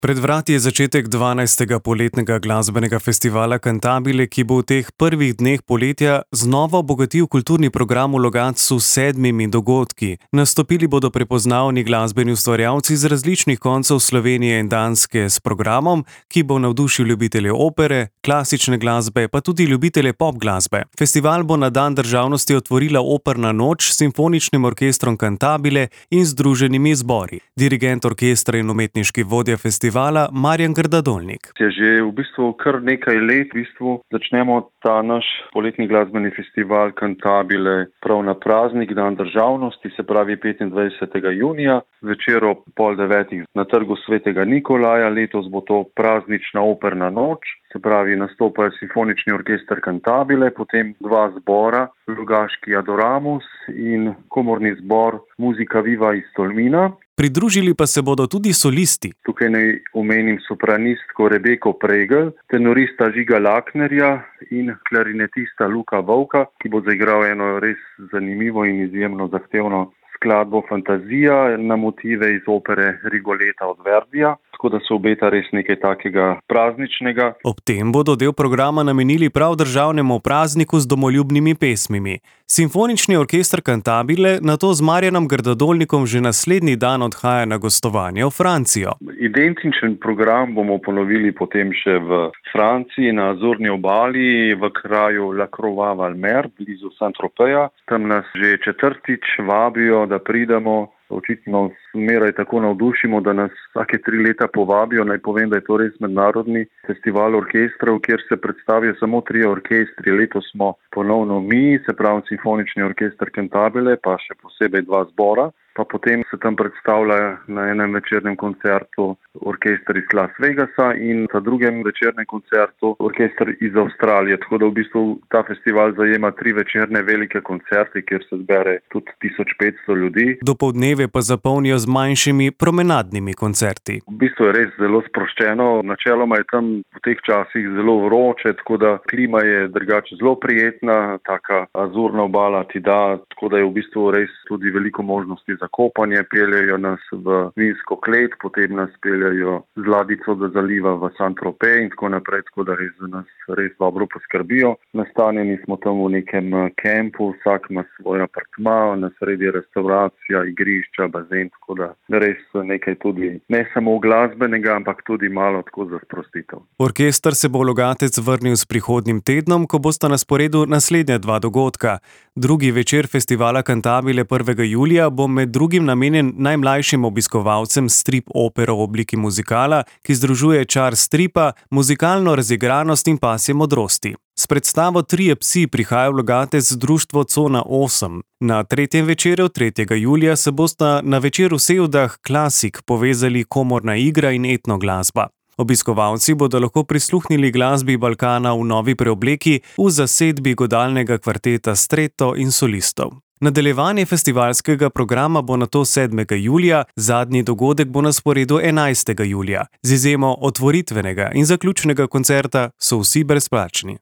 Pred vrati je začetek 12. poletnega glasbenega festivala Cantabile, ki bo v teh prvih dneh poletja znova obogatil kulturni program v Logatcu s 7 dogodki. Nastopili bodo prepoznavni glasbeni ustvarjalci z različnih koncev Slovenije in Danske s programom, ki bo navdušil ljubitelje opere, klasične glasbe, pa tudi ljubitelje pop glasbe. Festival bo na dan državnosti otvorila operna noč s simfoničnim orkestrom Cantabile in združenimi zbori. Dirigent orkestra in umetniški vodja festivala Marjan Grdadolnik. Je že v bistvu kar nekaj let začnemo ta naš poletni glasbeni festival Cantabile prav na praznik, dan državnosti, se pravi 25. junija, večer ob 8:30 na trgu Svetega Nikolaja. Letos bo to praznična operna noč, se pravi nastopajo simfonični orkester Cantabile, potem 2 zbora, Rogaški Adoramus in komorni zbor Muzika Viva iz Tolmina. Pridružili pa se bodo tudi solisti. Tukaj naj omenim sopranistko Rebeko Pregl, tenorista Žiga Laknerja in klarinetista Luka Vovka, ki bo zaigral eno res zanimivo in izjemno zahtevno skladbo Fantazija na motive iz opere Rigoleta od Verdija, tako da se obeta res nekaj takega prazničnega. Ob tem bodo del programa namenili prav državnemu prazniku z domoljubnimi pesmimi. Simfonični orkester Cantabile nato z Marjanom Grdadolnikom že naslednji dan odhaja na gostovanje v Francijo. Identičen program bomo ponovili potem še v Franciji, na Azurni obali, v kraju La Croix-Valmer, blizu Saint-Tropeza. Tam nas že 4. vabijo, da pridemo. Očitno zmeraj tako navdušimo, da nas vsake 3 leta povabijo. Naj povem, da je to res mednarodni festival orkestrov, kjer se predstavijo samo 3 orkestri. Letos smo ponovno mi, se pravi simfonični orkester Cantabile, pa še posebej 2 zbora. Pa potem se tam predstavlja na enem večernem koncertu orkester iz Las Vegasa in na drugem večernem koncertu orkester iz Avstralije. Tako da v bistvu ta festival zajema 3 večerne velike koncerte, kjer se zbere tudi 1500 ljudi. Dopoldneve pa zapolnijo z manjšimi promenadnimi koncerti. V bistvu je res zelo sproščeno. Načeloma je tam v teh časih zelo vroče, tako da klima je drugače zelo prijetna, taka azurna obala ti da, tako da je v bistvu res tudi veliko možnosti za kopanje. Peljejo nas v vinsko klet, potem nas peljejo z ladjico do zaliva v Saint-Tropez in tako naprej, tako da res za nas res dobro poskrbijo. Nastanjeni smo tam v nekem kempu, vsak ima svoj apartma, na sredi restauracija, igrišča, bazen, tako da res nekaj tudi ne samo glasbenega, ampak tudi malo tako za sprostitev. Orkester se bo v Logatec vrnil s prihodnjim tednom, ko bosta na sporedu naslednja 2 dogodka. Drugi večer festivala Cantabile 1. julija bo med drugim namenjen najmlajšim obiskovalcem strip opero v obliki muzikala, ki združuje čar stripa, muzikalno razigranost in pasje modrosti. S predstavo Trije psi prihaja v Logatec društvo Cona 8. Na 3. večeru 3. julija se bosta na večeru Sevdah Klasik povezali komorna igra in etno glasba. Obiskovalci bodo lahko prisluhnili glasbi Balkana v novi preobleki v zasedbi godalnega kvarteta Stretto in solistov. Nadaljevanje festivalskega programa bo nato 7. julija, zadnji dogodek bo na sporedu 11. julija. Z izjemo otvoritvenega in zaključnega koncerta so vsi brezplačni.